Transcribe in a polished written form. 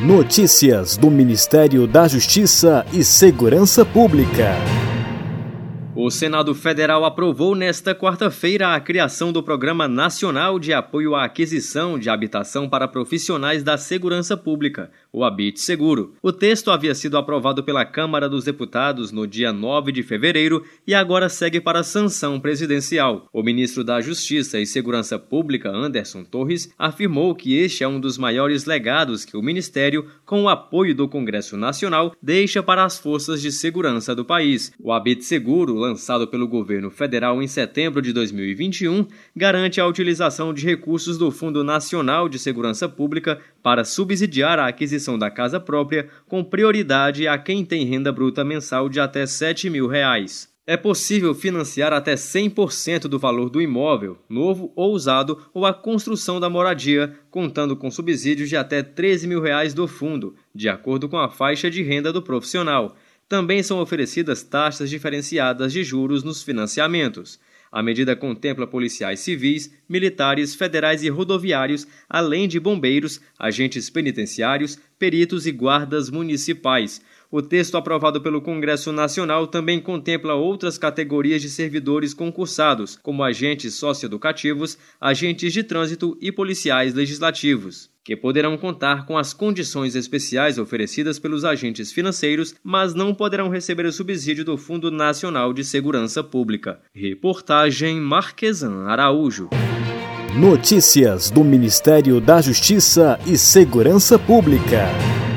Notícias do Ministério da Justiça e Segurança Pública. O Senado Federal aprovou nesta quarta-feira a criação do Programa Nacional de Apoio à Aquisição de Habitação para Profissionais da Segurança Pública, o HabitSeguro. O texto havia sido aprovado pela Câmara dos Deputados no dia 9 de fevereiro e agora segue para sanção presidencial. O ministro da Justiça e Segurança Pública, Anderson Torres, afirmou que este é um dos maiores legados que o Ministério, com o apoio do Congresso Nacional, deixa para as forças de segurança do país. O HabitSeguro, lançado pelo governo federal em setembro de 2021, garante a utilização de recursos do Fundo Nacional de Segurança Pública para subsidiar a aquisição da casa própria, com prioridade a quem tem renda bruta mensal de até R$ 7.000. É possível financiar até 100% do valor do imóvel, novo ou usado, ou a construção da moradia, contando com subsídios de até R$ 13.000 do fundo, de acordo com a faixa de renda do profissional. Também são oferecidas taxas diferenciadas de juros nos financiamentos. A medida contempla policiais civis, militares, federais e rodoviários, além de bombeiros, agentes penitenciários, peritos e guardas municipais. O texto aprovado pelo Congresso Nacional também contempla outras categorias de servidores concursados, como agentes socioeducativos, agentes de trânsito e policiais legislativos, que poderão contar com as condições especiais oferecidas pelos agentes financeiros, mas não poderão receber o subsídio do Fundo Nacional de Segurança Pública. Reportagem Marquesan Araújo. Notícias do Ministério da Justiça e Segurança Pública.